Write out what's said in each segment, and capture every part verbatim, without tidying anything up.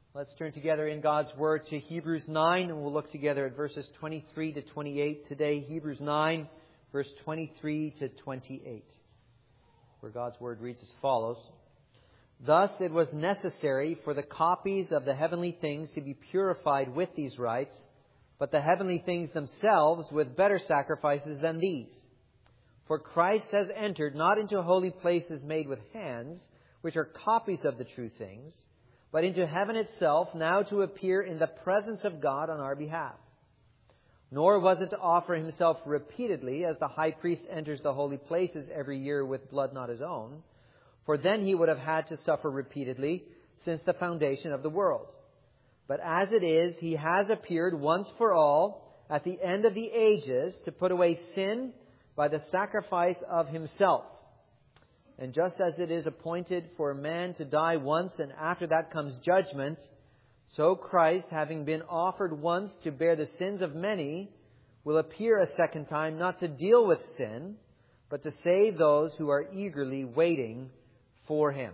Let's turn together in God's Word to Hebrews nine, and we'll look together at verses twenty-three to twenty-eight today. Hebrews nine, verse twenty-three to twenty-eight, where God's Word reads as follows. Thus it was necessary for the copies of the heavenly things to be purified with these rites, but the heavenly things themselves with better sacrifices than these. For Christ has entered not into holy places made with hands, which are copies of the true things, but into heaven itself, now to appear in the presence of God on our behalf. Nor was it to offer himself repeatedly, as the high priest enters the holy places every year with blood not his own, for then he would have had to suffer repeatedly since the foundation of the world. But as it is, he has appeared once for all at the end of the ages to put away sin by the sacrifice of himself. And just as it is appointed for a man to die once, and after that comes judgment, so Christ, having been offered once to bear the sins of many, will appear a second time, not to deal with sin, but to save those who are eagerly waiting for him.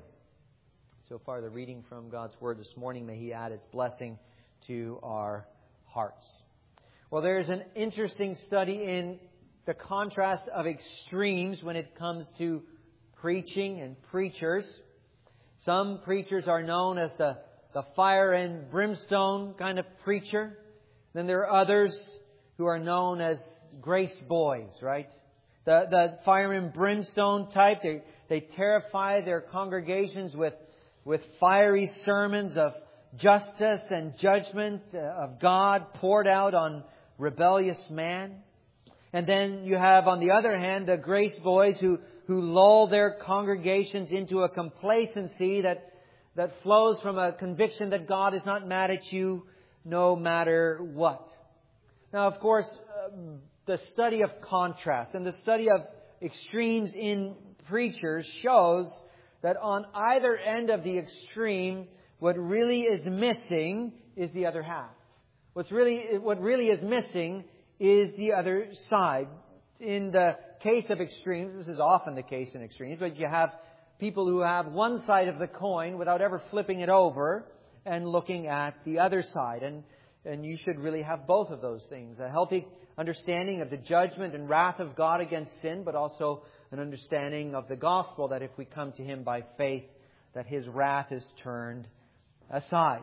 So far, the reading from God's Word this morning. May He add its blessing to our hearts. Well, there's an interesting study in the contrast of extremes when it comes to preaching and preachers. Some preachers are known as the, the fire and brimstone kind of preacher. Then there are others who are known as grace boys, right? The, the fire and brimstone type, they, they terrify their congregations with, with fiery sermons of justice and judgment of God poured out on rebellious man. And then you have, on the other hand, the grace boys who who lull their congregations into a complacency that, that flows from a conviction that God is not mad at you no matter what. Now, of course, um, the study of contrast and the study of extremes in preachers shows that on either end of the extreme, what really is missing is the other half. What's really, what really is missing is the other side. In the case of extremes, this is often the case in extremes, but you have people who have one side of the coin without ever flipping it over and looking at the other side. And, and you should really have both of those things. A healthy understanding of the judgment and wrath of God against sin, but also an understanding of the gospel that if we come to Him by faith, that His wrath is turned aside.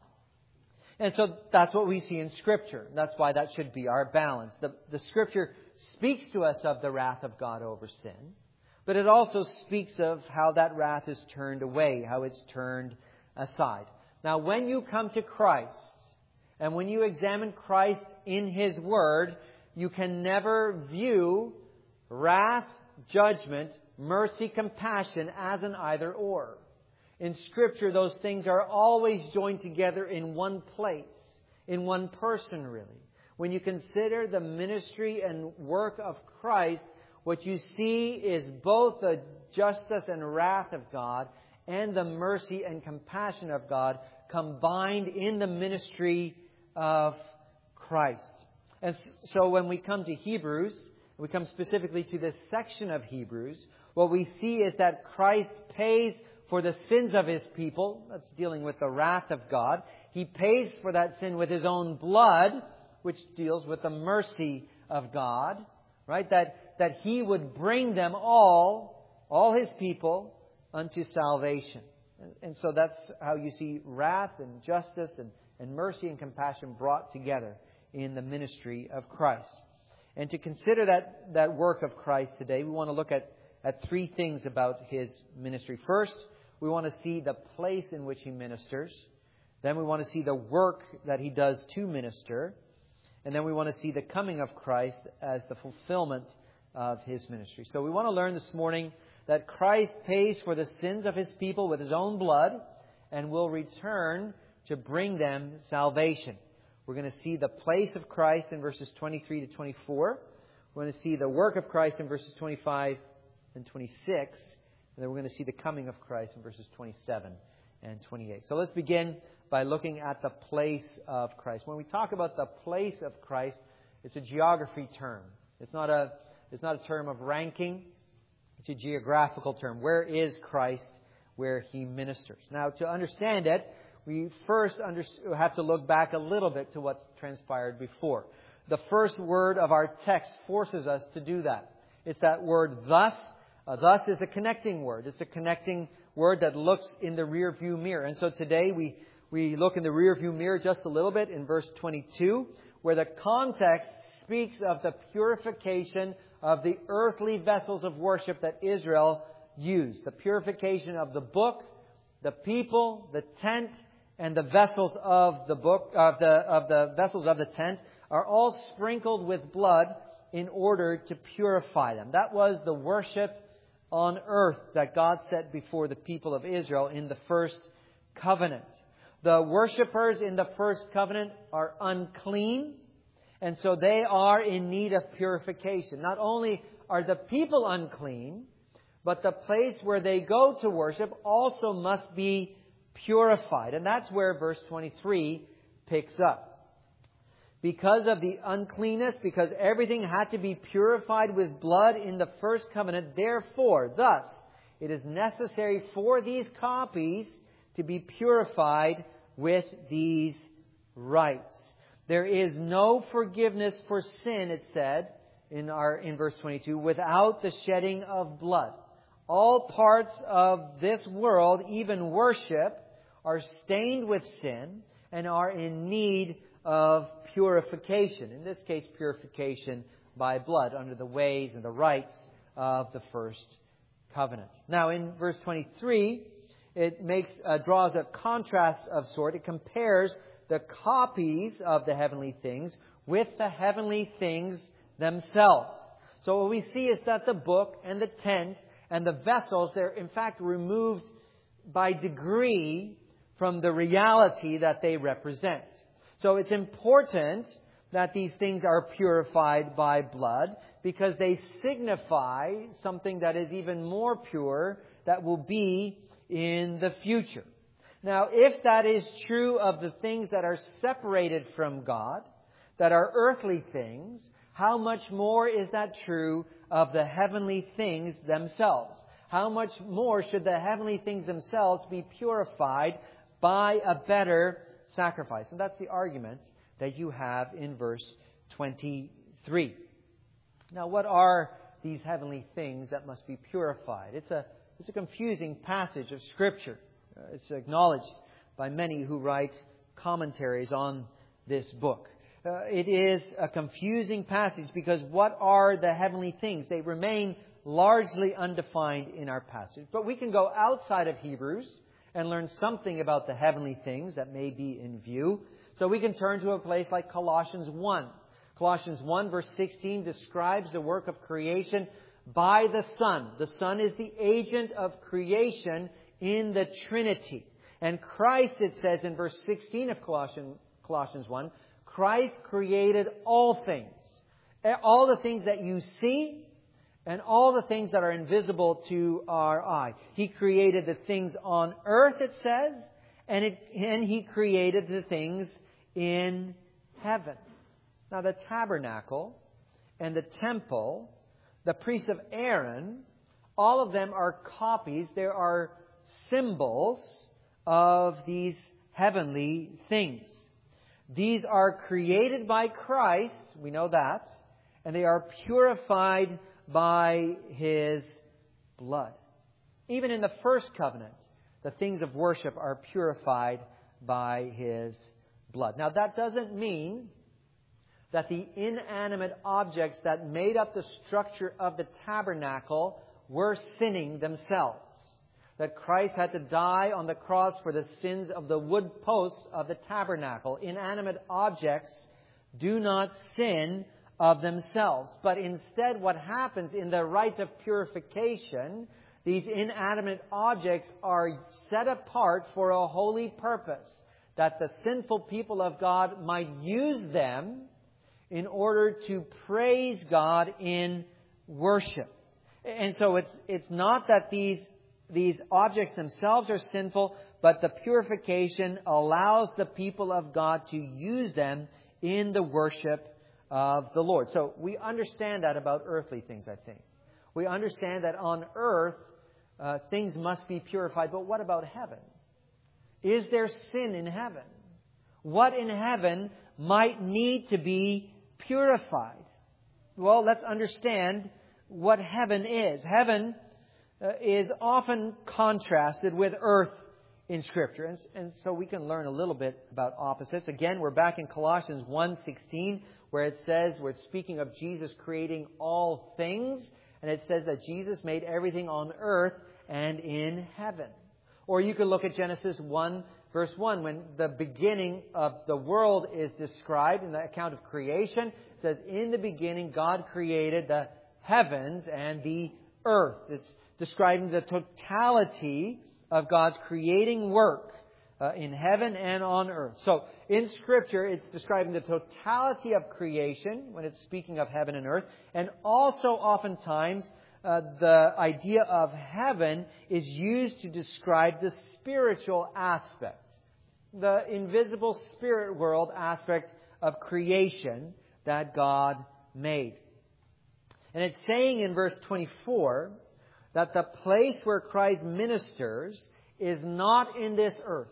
And so that's what we see in Scripture. That's why that should be our balance. The, the Scripture speaks to us of the wrath of God over sin, but it also speaks of how that wrath is turned away, how it's turned aside. Now, when you come to Christ, and when you examine Christ in His Word, you can never view wrath, judgment, mercy, compassion as an either-or. In Scripture, those things are always joined together in one place, in one person, really. When you consider the ministry and work of Christ, what you see is both the justice and wrath of God and the mercy and compassion of God combined in the ministry of Christ. And so when we come to Hebrews, we come specifically to this section of Hebrews, what we see is that Christ pays for the sins of His people. That's dealing with the wrath of God. He pays for that sin with His own blood, which deals with the mercy of God, right? That, that He would bring them all, all His people, unto salvation. And, and so that's how you see wrath and justice and, and mercy and compassion brought together in the ministry of Christ. And to consider that, that work of Christ today, we want to look at, at three things about His ministry. First, we want to see the place in which He ministers. Then we want to see the work that He does to minister. And then we want to see the coming of Christ as the fulfillment of His ministry. So we want to learn this morning that Christ pays for the sins of His people with His own blood and will return to bring them salvation. We're going to see the place of Christ in verses twenty-three to twenty-four. We're going to see the work of Christ in verses twenty-five and twenty-six. And then we're going to see the coming of Christ in verses twenty-seven and twenty-eight. So let's begin by looking at the place of Christ. When we talk about the place of Christ, it's a geography term. It's not a, it's not a term of ranking. It's a geographical term. Where is Christ where He ministers? Now, to understand it, we first under, have to look back a little bit to what's transpired before. The first word of our text forces us to do that. It's that word thus. Uh, thus is a connecting word. It's a connecting word that looks in the rear view mirror. And so today we, we look in the rear view mirror just a little bit in verse twenty-two, where the context speaks of the purification of the earthly vessels of worship that Israel used. The purification of the book, the people, the tent, and the vessels of the book of the of the vessels of the tent are all sprinkled with blood in order to purify them. That was the worship on earth that God set before the people of Israel in the first covenant. The worshippers in the first covenant are unclean, and so they are in need of purification. Not only are the people unclean, but the place where they go to worship also must be purified. And that's where verse twenty-three picks up. Because of the uncleanness, because everything had to be purified with blood in the first covenant, therefore, thus, it is necessary for these copies to be purified with these rites. There is no forgiveness for sin, it said in our in verse twenty-two, without the shedding of blood. All parts of this world, even worship, are stained with sin and are in need of purification. In this case, purification by blood under the ways and the rites of the first covenant. Now, in verse twenty-three, it makes uh, draws a contrast of sort. It compares the copies of the heavenly things with the heavenly things themselves. So what we see is that the book and the tent and the vessels, they're in fact removed by degree from the reality that they represent. So it's important that these things are purified by blood because they signify something that is even more pure that will be in the future. Now, if that is true of the things that are separated from God, that are earthly things, how much more is that true of the heavenly things themselves? How much more should the heavenly things themselves be purified by a better sacrifice? And that's the argument that you have in verse twenty-three. Now, what are these heavenly things that must be purified? It's a, it's a confusing passage of Scripture. Uh, it's acknowledged by many who write commentaries on this book. Uh, it is a confusing passage because what are the heavenly things? They remain largely undefined in our passage. But we can go outside of Hebrews and learn something about the heavenly things that may be in view. So we can turn to a place like Colossians one. Colossians one verse sixteen describes the work of creation by the Son. The Son is the agent of creation in the Trinity. And Christ, it says in verse sixteen of Colossians, Colossians one, Christ created all things. All the things that you see and all the things that are invisible to our eye. He created the things on earth, it says, and, it, and He created the things in heaven. Now, the tabernacle and the temple, the priests of Aaron, all of them are copies. There are symbols of these heavenly things. These are created by Christ, we know that, and they are purified by His blood. Even in the first covenant, the things of worship are purified by His blood. Now, that doesn't mean that the inanimate objects that made up the structure of the tabernacle were sinning themselves. That Christ had to die on the cross for the sins of the wood posts of the tabernacle. Inanimate objects do not sin of themselves. But instead, what happens in the rite of purification, these inanimate objects are set apart for a holy purpose, that the sinful people of God might use them in order to praise God in worship. And so it's it's not that these these objects themselves are sinful, but the purification allows the people of God to use them in the worship of the Lord. So we understand that about earthly things, I think. We understand that on earth, uh, things must be purified. But what about heaven? Is there sin in heaven? What in heaven might need to be purified? Well, let's understand what heaven is. Heaven uh, is often contrasted with earth in Scripture. And, and so we can learn a little bit about opposites. Again, we're back in Colossians one sixteen, where it says, we're speaking of Jesus creating all things. And it says that Jesus made everything on earth and in heaven. Or you could look at Genesis one, verse one, when the beginning of the world is described in the account of creation. It says, in the beginning, God created the heavens and the earth. It's describing the totality of God's creating work uh, in heaven and on earth. So in Scripture, it's describing the totality of creation when it's speaking of heaven and earth. And also oftentimes, uh, the idea of heaven is used to describe the spiritual aspect, the invisible spirit world aspect of creation that God made. And it's saying in verse twenty-four that the place where Christ ministers is not in this earth.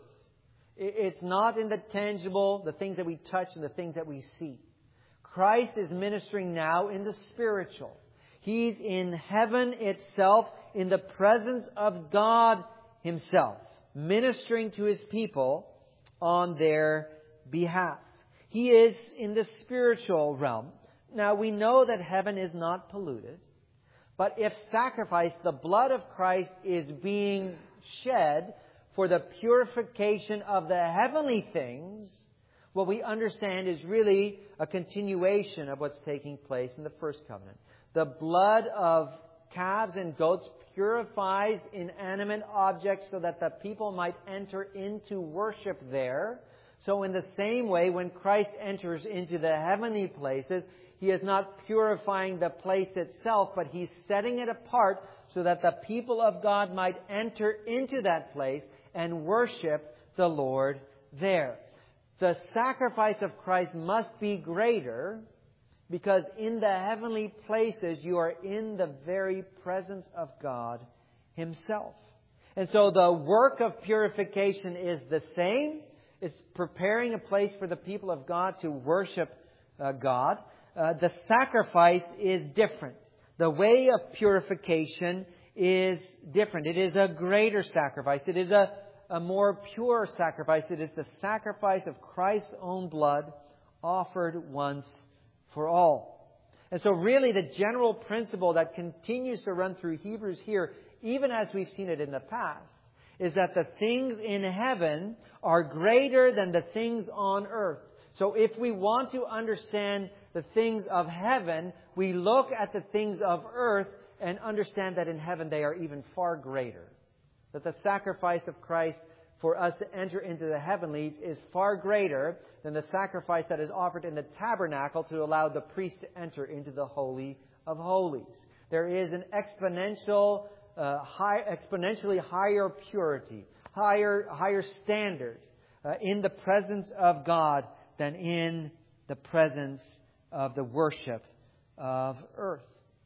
It's not in the tangible, the things that we touch and the things that we see. Christ is ministering now in the spiritual. He's in heaven itself, in the presence of God Himself, ministering to His people on their behalf. He is in the spiritual realm. Now, we know that heaven is not polluted. But if sacrifice, the blood of Christ, is being shed for the purification of the heavenly things, what we understand is really a continuation of what's taking place in the first covenant. The blood of calves and goats purifies inanimate objects so that the people might enter into worship there. So in the same way, when Christ enters into the heavenly places, He is not purifying the place itself, but He's setting it apart so that the people of God might enter into that place and worship the Lord there. The sacrifice of Christ must be greater because in the heavenly places you are in the very presence of God Himself. And so the work of purification is the same. It's preparing a place for the people of God to worship uh, God. Uh, the sacrifice is different. The way of purification is different. It is a greater sacrifice. It is a, a more pure sacrifice. It is the sacrifice of Christ's own blood offered once for all. And so really the general principle that continues to run through Hebrews here, even as we've seen it in the past, is that the things in heaven are greater than the things on earth. So if we want to understand the things of heaven, we look at the things of earth and understand that in heaven they are even far greater. That the sacrifice of Christ for us to enter into the heavenlies is far greater than the sacrifice that is offered in the tabernacle to allow the priest to enter into the Holy of Holies. There is an exponential, uh, high, exponentially higher purity, higher, higher standard uh, in the presence of God than in the presence of the worship of earth.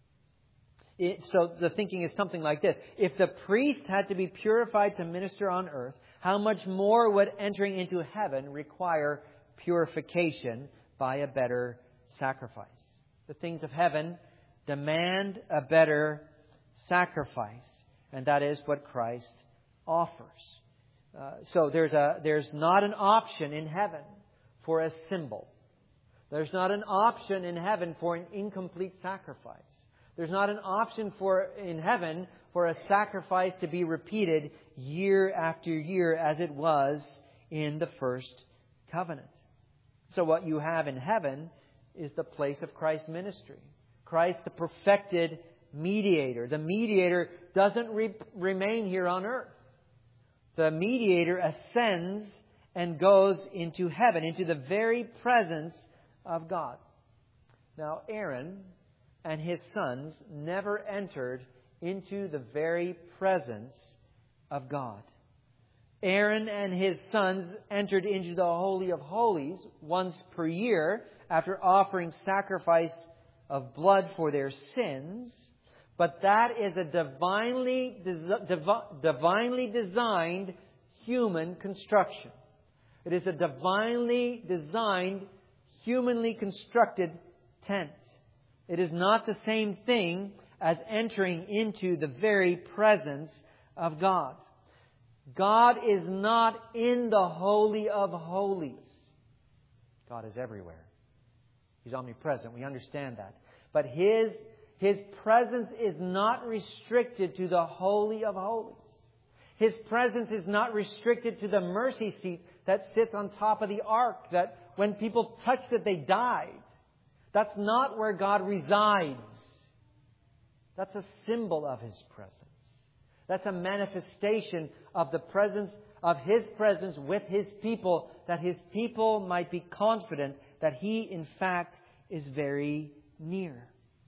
It, so the thinking is something like this. If the priest had to be purified to minister on earth, how much more would entering into heaven require purification by a better sacrifice? The things of heaven demand a better sacrifice, and that is what Christ offers. Uh, so there's a there's not an option in heaven for a symbol. There's not an option in heaven for an incomplete sacrifice. There's not an option for in heaven for a sacrifice to be repeated year after year as it was in the first covenant. So what you have in heaven is the place of Christ's ministry. Christ, the perfected mediator. The mediator doesn't re- remain here on earth. The mediator ascends and goes into heaven, into the very presence of God. Now, Aaron and his sons never entered into the very presence of God. Aaron and his sons entered into the Holy of Holies once per year after offering sacrifice of blood for their sins. But that is a divinely, divinely designed human construction. It is a divinely designed, humanly constructed tent. It is not the same thing as entering into the very presence of God. God is not in the Holy of Holies. God is everywhere. He's omnipresent. We understand that. But His, His presence is not restricted to the Holy of Holies. His presence is not restricted to the mercy seat that sits on top of the ark, that when people touched it, they died. That's not where God resides. That's a symbol of His presence. That's a manifestation of the presence of His presence with His people, that His people might be confident that He, in fact, is very near.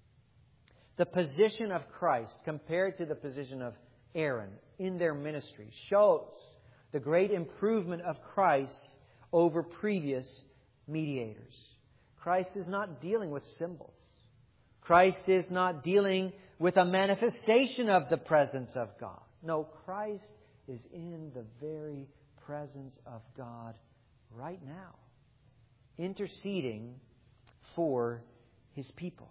The position of Christ compared to the position of Aaron in their ministry shows the great improvement of Christ over previous mediators. Christ is not dealing with symbols. Christ is not dealing with a manifestation of the presence of God. No, Christ is in the very presence of God right now, interceding for His people.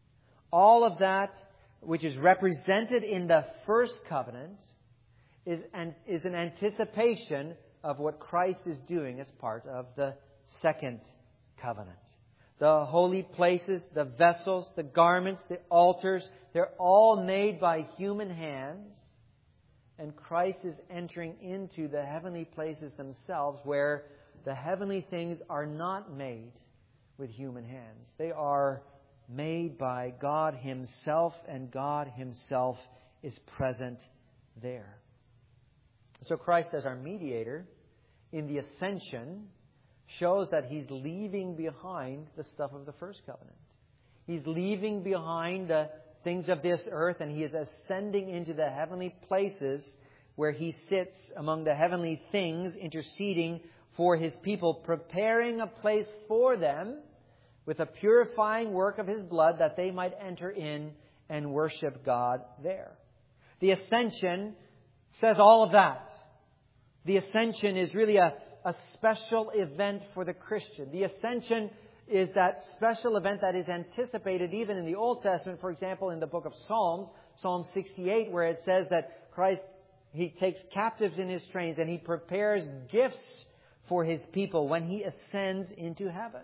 All of that which is represented in the first covenant is an, is an anticipation of what Christ is doing as part of the second covenant. The holy places, the vessels, the garments, the altars, they're all made by human hands. And Christ is entering into the heavenly places themselves, where the heavenly things are not made with human hands. They are made by God Himself, and God Himself is present there. So Christ, as our mediator in the ascension, shows that He's leaving behind the stuff of the first covenant. He's leaving behind the things of this earth, and He is ascending into the heavenly places where He sits among the heavenly things, interceding for His people, preparing a place for them with a purifying work of His blood, that they might enter in and worship God there. The ascension says all of that. The ascension is really a A special event for the Christian. The ascension is that special event that is anticipated even in the Old Testament. For example, in the book of Psalms, Psalm sixty-eight, where it says that Christ, He takes captives in His trains and He prepares gifts for His people when He ascends into heaven.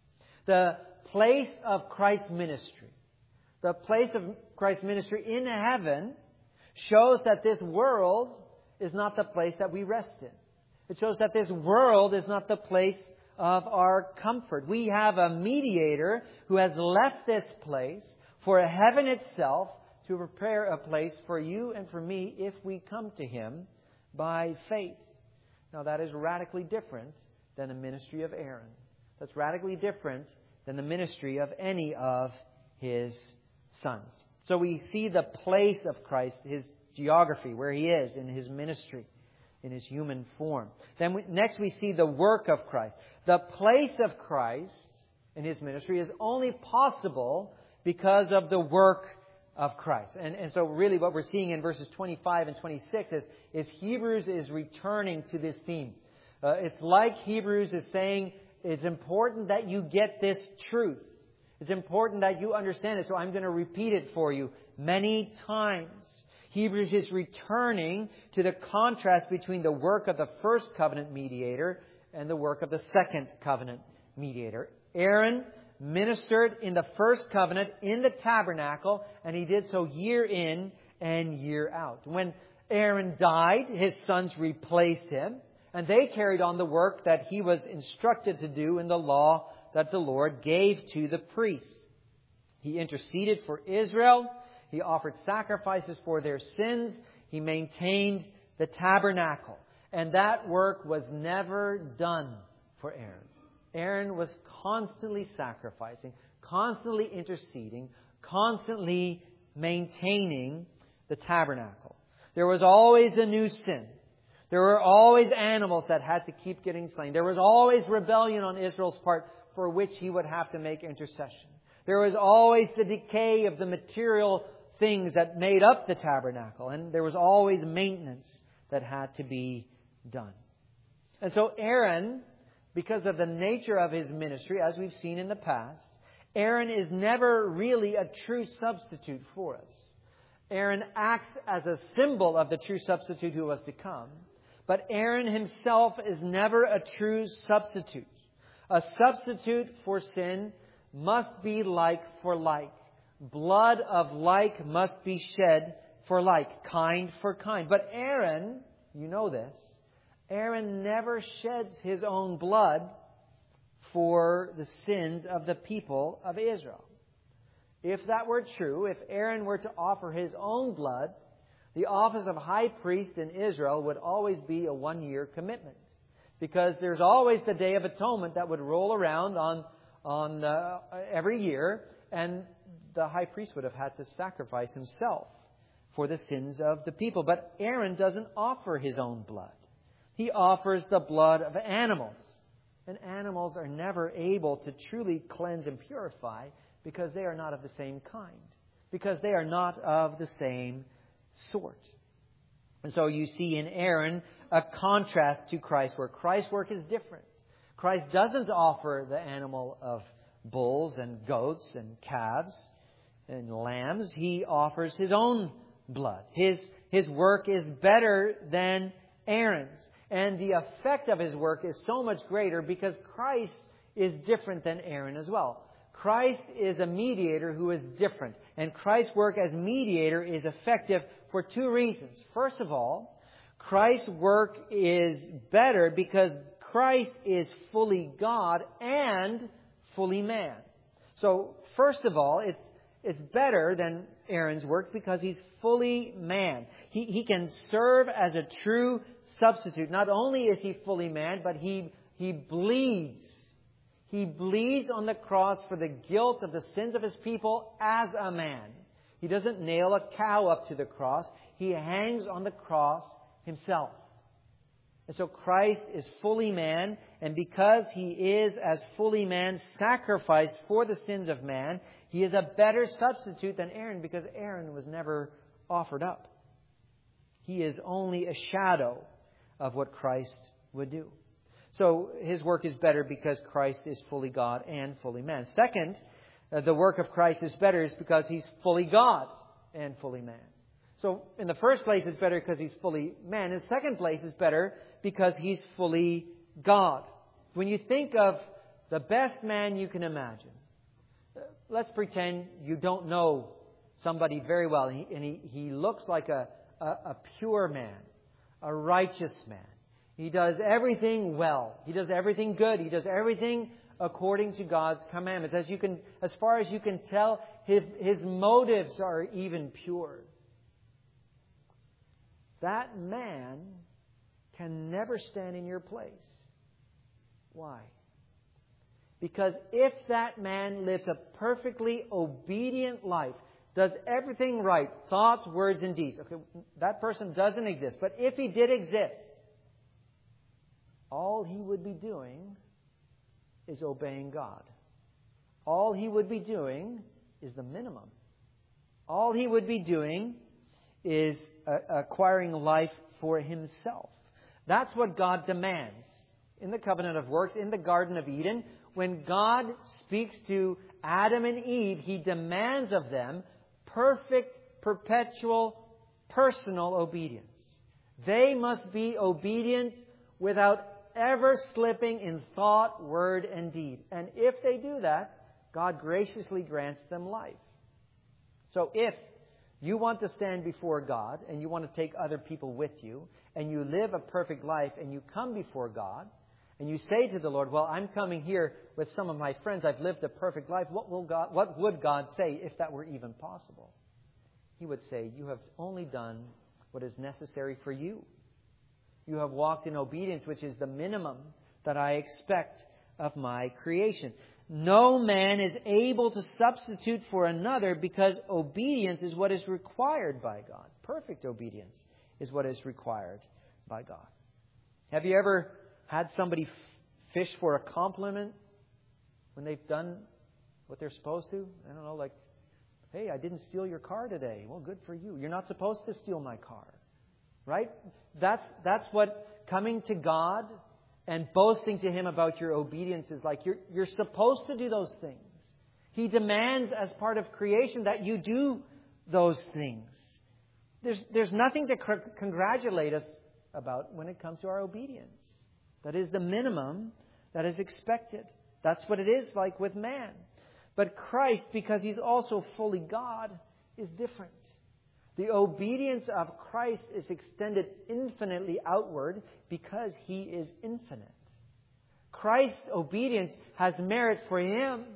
The place of Christ's ministry, the place of Christ's ministry in heaven, shows that this world is not the place that we rest in. It shows that this world is not the place of our comfort. We have a mediator who has left this place for heaven itself to prepare a place for you and for me if we come to Him by faith. Now, that is radically different than the ministry of Aaron. That's radically different than the ministry of any of his sons. So we see the place of Christ, His geography, where He is in His ministry, in His human form. Then we, next we see the work of Christ. The place of Christ in His ministry is only possible because of the work of Christ. And, and so really what we're seeing in verses twenty-five and twenty-six is, is Hebrews is returning to this theme. Uh, it's like Hebrews is saying, it's important that you get this truth. It's important that you understand it. So I'm going to repeat it for you many times. Hebrews is returning to the contrast between the work of the first covenant mediator and the work of the second covenant mediator. Aaron ministered in the first covenant in the tabernacle, and he did so year in and year out. When Aaron died, his sons replaced him, and they carried on the work that he was instructed to do in the law that the Lord gave to the priests. He interceded for Israel. He offered sacrifices for their sins. He maintained the tabernacle. And that work was never done for Aaron. Aaron was constantly sacrificing, constantly interceding, constantly maintaining the tabernacle. There was always a new sin. There were always animals that had to keep getting slain. There was always rebellion on Israel's part for which he would have to make intercession. There was always the decay of the material things that made up the tabernacle. And there was always maintenance that had to be done. And so Aaron, because of the nature of his ministry, as we've seen in the past, Aaron is never really a true substitute for us. Aaron acts as a symbol of the true substitute who was to come. But Aaron himself is never a true substitute. A substitute for sin must be like for like. Blood of like must be shed for like, kind for kind. But Aaron, you know this, Aaron never sheds his own blood for the sins of the people of Israel. If that were true, if Aaron were to offer his own blood, the office of high priest in Israel would always be a one-year commitment. Because there's always the Day of Atonement that would roll around on, on uh, every year, and the high priest would have had to sacrifice himself for the sins of the people. But Aaron doesn't offer his own blood. He offers the blood of animals. And animals are never able to truly cleanse and purify because they are not of the same kind. Because they are not of the same sort. And so you see in Aaron a contrast to Christ's work. Christ's work is different. Christ doesn't offer the animal of bulls and goats and calves and lambs. He offers His own blood. His, his work is better than Aaron's. And the effect of His work is so much greater because Christ is different than Aaron as well. Christ is a mediator who is different. And Christ's work as mediator is effective for two reasons. First of all, Christ's work is better because Christ is fully God and fully man. So, first of all, it's it's better than Aaron's work because he's fully man. He, he can serve as a true substitute. Not only is he fully man, but he, he bleeds. He bleeds on the cross for the guilt of the sins of his people as a man. He doesn't nail a cow up to the cross. He hangs on the cross himself. And so Christ is fully man, and because He is as fully man sacrificed for the sins of man, He is a better substitute than Aaron because Aaron was never offered up. He is only a shadow of what Christ would do. So His work is better because Christ is fully God and fully man. Second, uh, the work of Christ is better is because He's fully God and fully man. So in the first place, it's better because He's fully man. In the second place, it's better because He's fully God. When you think of the best man you can imagine, let's pretend you don't know somebody very well, and he, and he, he looks like a, a, a pure man, a righteous man. He does everything well. He does everything good. He does everything according to God's commandments. As you can, as far as you can tell, his, his motives are even pure. That man can never stand in your place. Why? Because if that man lives a perfectly obedient life, does everything right, thoughts, words, and deeds. Okay, that person doesn't exist. But if he did exist, all he would be doing is obeying God. All he would be doing is the minimum. All he would be doing is uh, acquiring life for himself. That's what God demands in the covenant of works, in the Garden of Eden. When God speaks to Adam and Eve, He demands of them perfect, perpetual, personal obedience. They must be obedient without ever slipping in thought, word, and deed. And if they do that, God graciously grants them life. So if you want to stand before God and you want to take other people with you and you live a perfect life and you come before God and you say to the Lord, well, I'm coming here with some of my friends. I've lived a perfect life. What will God, what would God say if that were even possible? He would say, you have only done what is necessary for you. You have walked in obedience, which is the minimum that I expect of my creation. No man is able to substitute for another because obedience is what is required by God. Perfect obedience is what is required by God. Have you ever had somebody fish for a compliment when they've done what they're supposed to? I don't know, like, hey, I didn't steal your car today. Well, good for you. You're not supposed to steal my car. Right? That's, that's what coming to God and boasting to Him about your obedience is like. You're, you're supposed to do those things. He demands as part of creation that you do those things. There's, there's nothing to cr- congratulate us about when it comes to our obedience. That is the minimum that is expected. That's what it is like with man. But Christ, because He's also fully God, is different. The obedience of Christ is extended infinitely outward because He is infinite. Christ's obedience has merit for Him,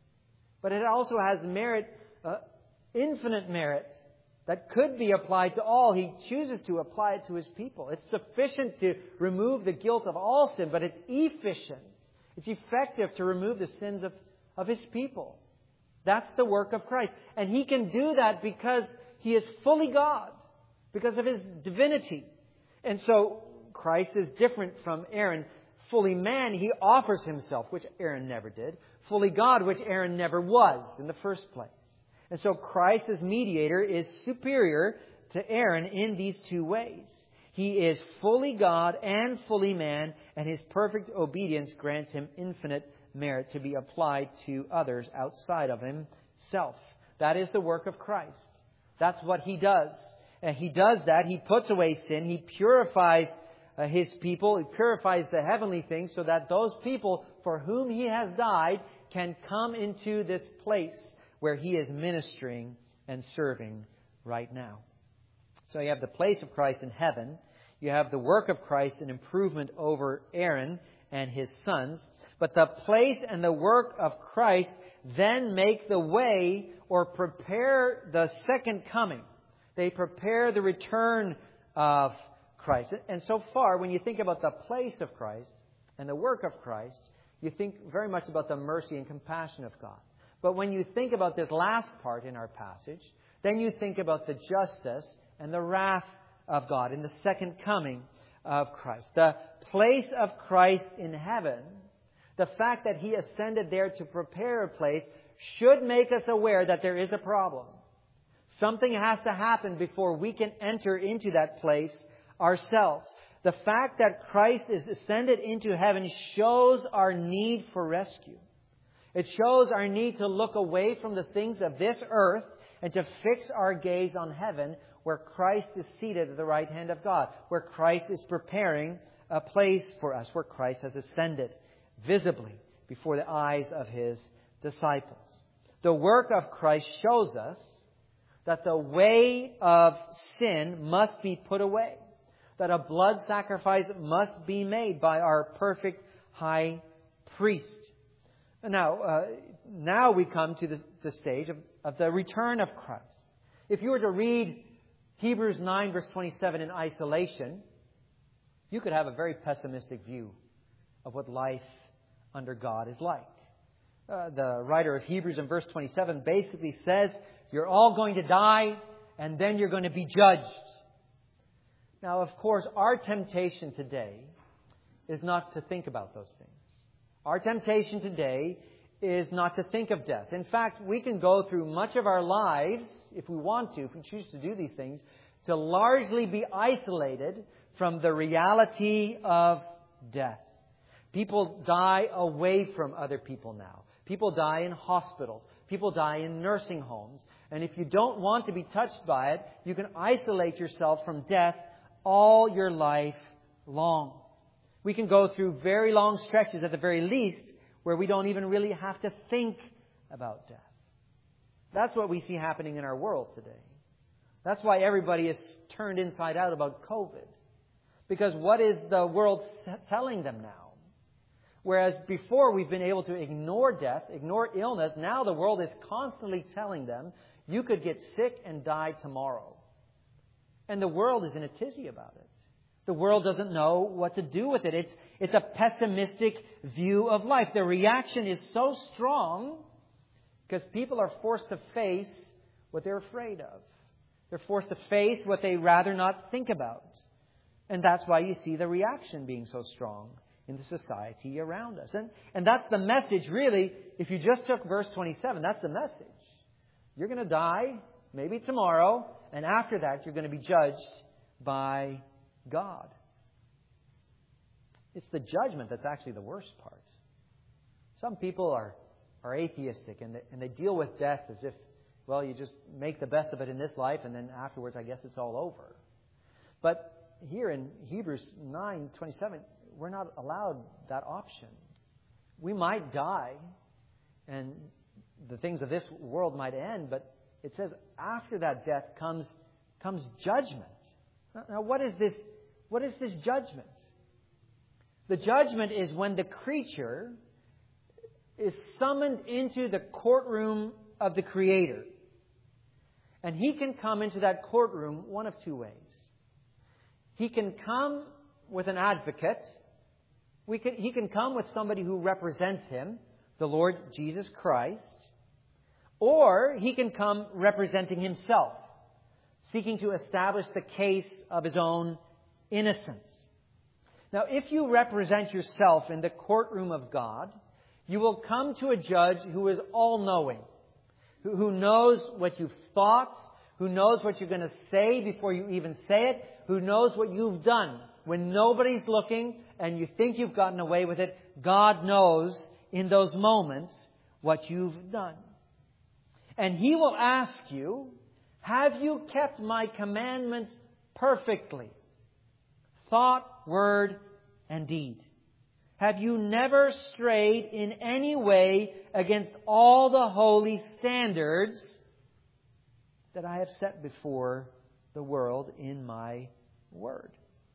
but it also has merit, uh, infinite merit, that could be applied to all. He chooses to apply it to His people. It's sufficient to remove the guilt of all sin, but it's efficient. It's effective to remove the sins of, of His people. That's the work of Christ. And He can do that because He is fully God, because of His divinity. And so Christ is different from Aaron. Fully man, He offers Himself, which Aaron never did. Fully God, which Aaron never was in the first place. And so Christ as mediator is superior to Aaron in these two ways. He is fully God and fully man, and His perfect obedience grants Him infinite merit to be applied to others outside of Himself. That is the work of Christ. That's what He does. And He does that. He puts away sin. He purifies uh, His people. He purifies the heavenly things so that those people for whom He has died can come into this place where He is ministering and serving right now. So you have the place of Christ in heaven. You have the work of Christ, an improvement over Aaron and his sons. But the place and the work of Christ then make the way or prepare the second coming. They prepare the return of Christ. And so far, when you think about the place of Christ and the work of Christ, you think very much about the mercy and compassion of God. But when you think about this last part in our passage, then you think about the justice and the wrath of God in the second coming of Christ. The place of Christ in heaven, the fact that He ascended there to prepare a place, should make us aware that there is a problem. Something has to happen before we can enter into that place ourselves. The fact that Christ is ascended into heaven shows our need for rescue. It shows our need to look away from the things of this earth and to fix our gaze on heaven, where Christ is seated at the right hand of God, where Christ is preparing a place for us, where Christ has ascended visibly before the eyes of His disciples. The work of Christ shows us that the way of sin must be put away, that a blood sacrifice must be made by our perfect high priest. Now, uh, now we come to the, the stage of, of the return of Christ. If you were to read Hebrews nine, verse twenty-seven in isolation, you could have a very pessimistic view of what life under God is like. Uh, the writer of Hebrews in verse twenty-seven basically says, you're all going to die, and then you're going to be judged. Now, of course, our temptation today is not to think about those things. Our temptation today is not to think of death. In fact, we can go through much of our lives, if we want to, if we choose to do these things, to largely be isolated from the reality of death. People die away from other people now. People die in hospitals. People die in nursing homes. And if you don't want to be touched by it, you can isolate yourself from death all your life long. We can go through very long stretches, at the very least, where we don't even really have to think about death. That's what we see happening in our world today. That's why everybody is turned inside out about COVID. Because what is the world telling them now? Whereas before we've been able to ignore death, ignore illness, now the world is constantly telling them, you could get sick and die tomorrow. And the world is in a tizzy about it. The world doesn't know what to do with it. It's, it's a pessimistic view of life. The reaction is so strong because people are forced to face what they're afraid of. They're forced to face what they rather not think about. And that's why you see the reaction being so strong in the society around us. And, and that's the message, really. If you just took verse twenty-seven, that's the message. You're going to die, maybe tomorrow, and after that you're going to be judged by God. It's the judgment that's actually the worst part. Some people are, are atheistic, and they, and they deal with death as if, well, you just make the best of it in this life, and then afterwards, I guess it's all over. But here in Hebrews nine twenty-seven, we're not allowed that option. We might die, and the things of this world might end, but it says after that death comes comes judgment. Now, what is this? What is this judgment? The judgment is when the creature is summoned into the courtroom of the Creator. And he can come into that courtroom one of two ways. He can come with an advocate. We can, he can come with somebody who represents him, the Lord Jesus Christ. Or he can come representing himself, seeking to establish the case of his own innocence. Now, if you represent yourself in the courtroom of God, you will come to a judge who is all-knowing, who, who knows what you've thought, who knows what you're going to say before you even say it, who knows what you've done. When nobody's looking and you think you've gotten away with it, God knows in those moments what you've done. And He will ask you, have you kept my commandments perfectly? Thought, word, and deed. Have you never strayed in any way against all the holy standards that I have set before the world in my word?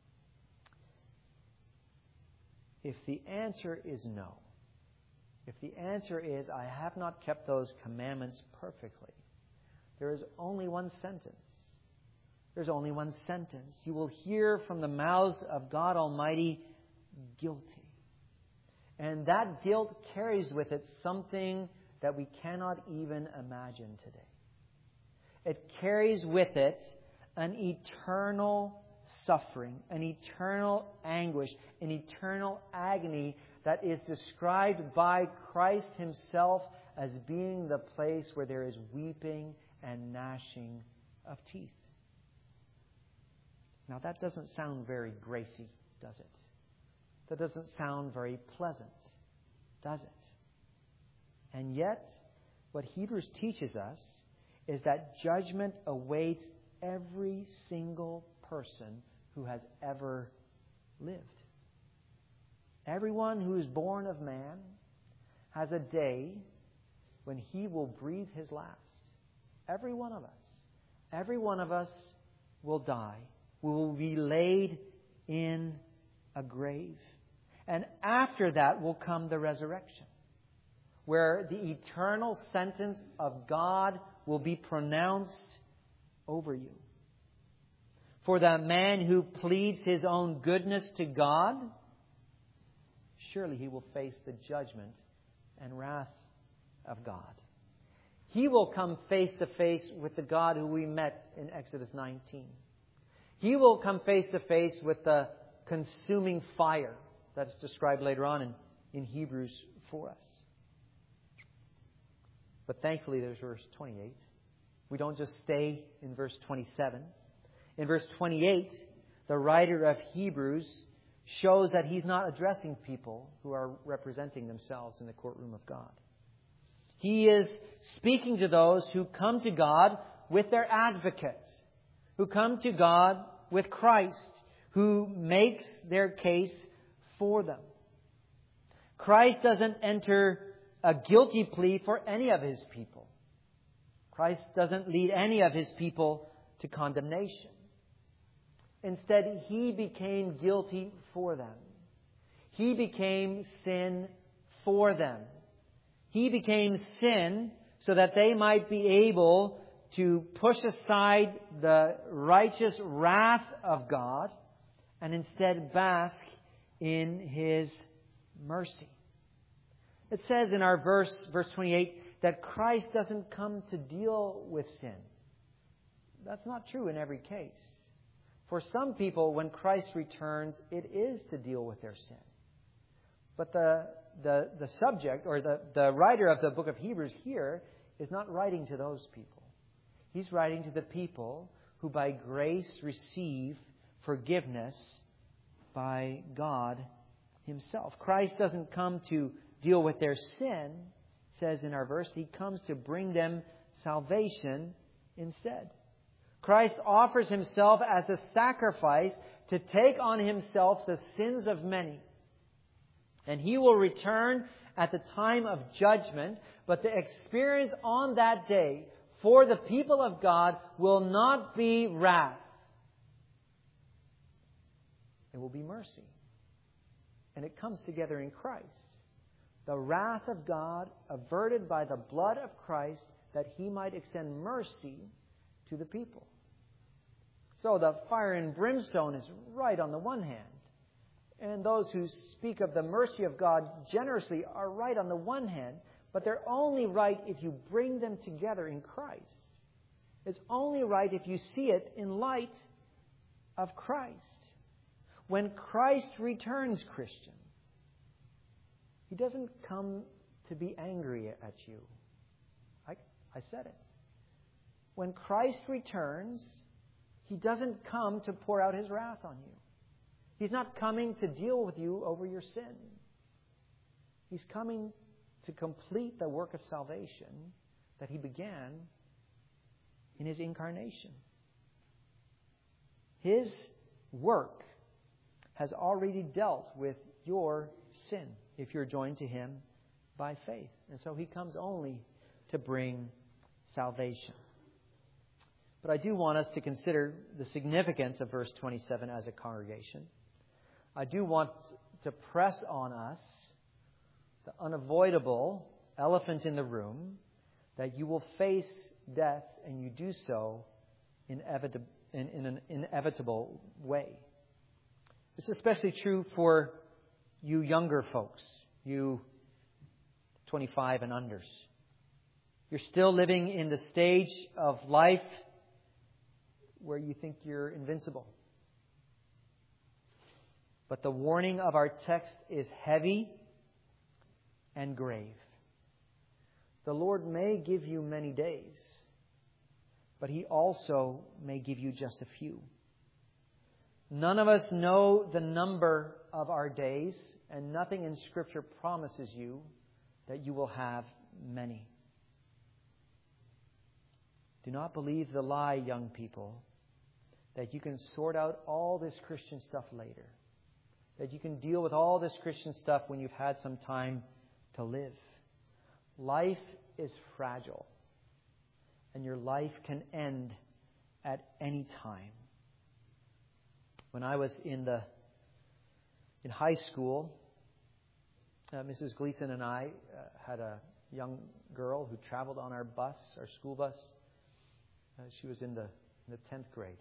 If the answer is no, if the answer is I have not kept those commandments perfectly, there is only one sentence. There's only one sentence. You will hear from the mouths of God Almighty, guilty. And that guilt carries with it something that we cannot even imagine today. It carries with it an eternal suffering, an eternal anguish, an eternal agony that is described by Christ Himself as being the place where there is weeping and gnashing of teeth. Now that doesn't sound very gracy, does it? That doesn't sound very pleasant, does it? And yet, what Hebrews teaches us is that judgment awaits every single person who has ever lived. Everyone who is born of man has a day when he will breathe his last. Every one of us. Every one of us will die. We will be laid in a grave. And after that will come the resurrection, where the eternal sentence of God will be pronounced over you. For the man who pleads his own goodness to God, surely he will face the judgment and wrath of God. He will come face to face with the God who we met in Exodus nineteen. He will come face to face with the consuming fire that's described later on in, in Hebrews for us. But thankfully there's verse twenty-eight. We don't just stay in verse twenty-seven. In verse twenty-eight, the writer of Hebrews shows that he's not addressing people who are representing themselves in the courtroom of God. He is speaking to those who come to God with their advocate, who come to God with Christ, who makes their case for them. Christ doesn't enter a guilty plea for any of His people. Christ doesn't lead any of His people to condemnation. Instead, He became guilty for them. He became sin for them. He became sin so that they might be able to push aside the righteous wrath of God and instead bask in His mercy. It says in our verse, verse twenty-eight, that Christ doesn't come to deal with sin. That's not true in every case. For some people, when Christ returns, it is to deal with their sin. But the the, the subject, or the, the writer of the book of Hebrews here, is not writing to those people. He's writing to the people who by grace receive forgiveness by God himself. Christ doesn't come to deal with their sin, it says in our verse. He comes to bring them salvation instead. Christ offers himself as a sacrifice to take on himself the sins of many. And he will return at the time of judgment, but the experience on that day for the people of God will not be wrath. It will be mercy. And it comes together in Christ. The wrath of God averted by the blood of Christ, that he might extend mercy to the people. So the fire and brimstone is right on the one hand. And those who speak of the mercy of God generously are right on the one hand. But they're only right if you bring them together in Christ. It's only right if you see it in light of Christ. When Christ returns, Christian, he doesn't come to be angry at you. I, I said it. When Christ returns, he doesn't come to pour out his wrath on you. He's not coming to deal with you over your sin. He's coming to complete the work of salvation that he began in his incarnation. His work has already dealt with your sin if you're joined to him by faith. And so he comes only to bring salvation. But I do want us to consider the significance of verse twenty-seven as a congregation. I do want to press on us the unavoidable elephant in the room, that you will face death, and you do so inevit- in, in an inevitable way. It's especially true for you younger folks, you twenty-five and unders. You're still living in the stage of life where you think you're invincible. But the warning of our text is heavy and grave. The Lord may give you many days, but he also may give you just a few. None of us know the number of our days, and nothing in Scripture promises you that you will have many. Do not believe the lie, young people, that you can sort out all this Christian stuff later. That you can deal with all this Christian stuff when you've had some time to live. Life is fragile, and your life can end at any time. When I was in the in high school, uh, Missus Gleason and I uh, had a young girl who traveled on our bus, our school bus. Uh, she was in the in the tenth grade.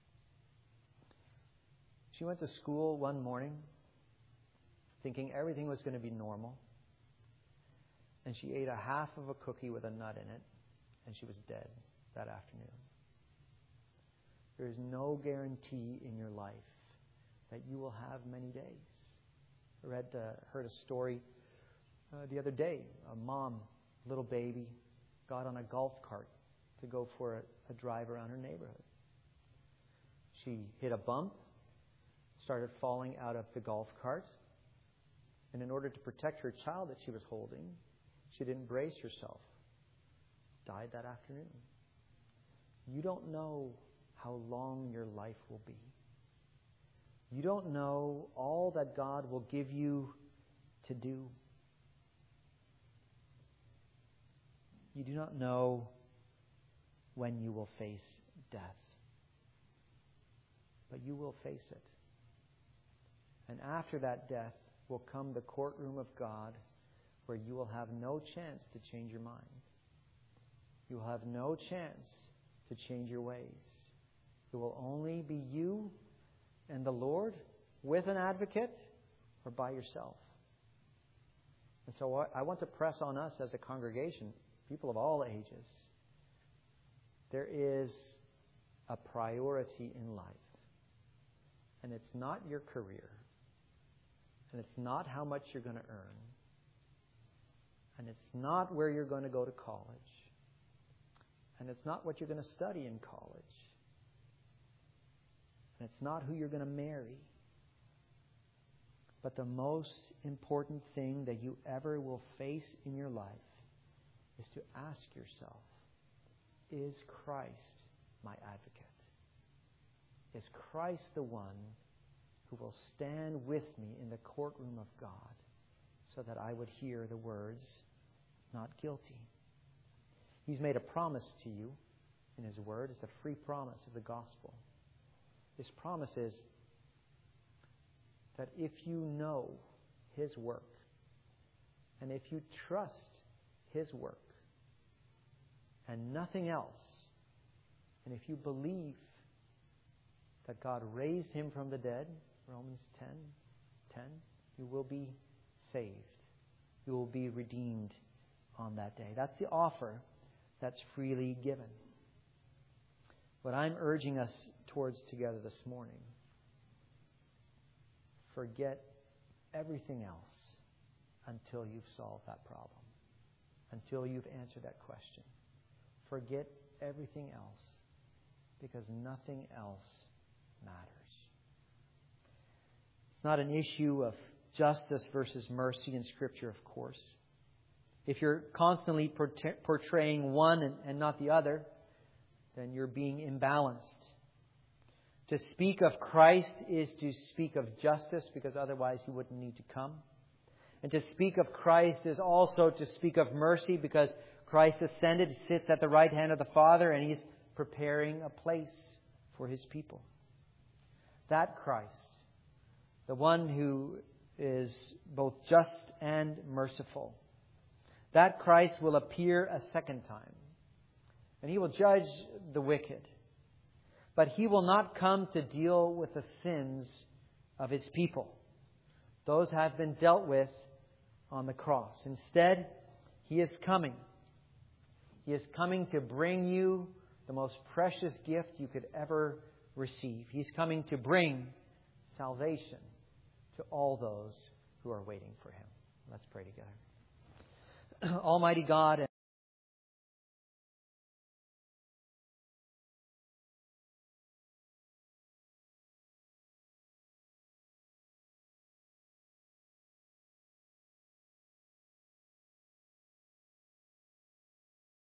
She went to school one morning thinking everything was going to be normal. And she ate a half of a cookie with a nut in it, and she was dead that afternoon. There is no guarantee in your life that you will have many days. I read, uh, heard a story uh, the other day. A mom, little baby, got on a golf cart to go for a, a drive around her neighborhood. She hit a bump, started falling out of the golf cart, and in order to protect her child that she was holding, she didn't brace herself. Died that afternoon. You don't know how long your life will be. You don't know all that God will give you to do. You do not know when you will face death. But you will face it. And after that death will come the courtroom of God, where you will have no chance to change your mind. You will have no chance to change your ways. It will only be you and the Lord with an advocate or by yourself. And so I want to press on us as a congregation, people of all ages. There is a priority in life. And it's not your career. And it's not how much you're going to earn. And it's not where you're going to go to college. And it's not what you're going to study in college. And it's not who you're going to marry. But the most important thing that you ever will face in your life is to ask yourself, is Christ my advocate? Is Christ the one who will stand with me in the courtroom of God so that I would hear the words, not guilty? He's made a promise to you in His Word. It's a free promise of the gospel. This promise is that if you know His work, and if you trust His work, and nothing else, and if you believe that God raised Him from the dead, Romans ten, ten, you will be saved. You will be redeemed on that day. That's the offer that's freely given. What I'm urging us towards together this morning, forget everything else until you've solved that problem, until you've answered that question. Forget everything else, because nothing else matters. It's not an issue of justice versus mercy in Scripture, of course. If you're constantly portraying one and, and not the other, then you're being imbalanced. To speak of Christ is to speak of justice, because otherwise He wouldn't need to come. And to speak of Christ is also to speak of mercy, because Christ ascended, sits at the right hand of the Father, and He's preparing a place for His people. That Christ, the one who is both just and merciful, that Christ will appear a second time, and He will judge the wicked. But He will not come to deal with the sins of His people. Those have been dealt with on the cross. Instead, He is coming. He is coming to bring you the most precious gift you could ever receive. He's coming to bring salvation to all those who are waiting for Him. Let's pray together. Almighty God,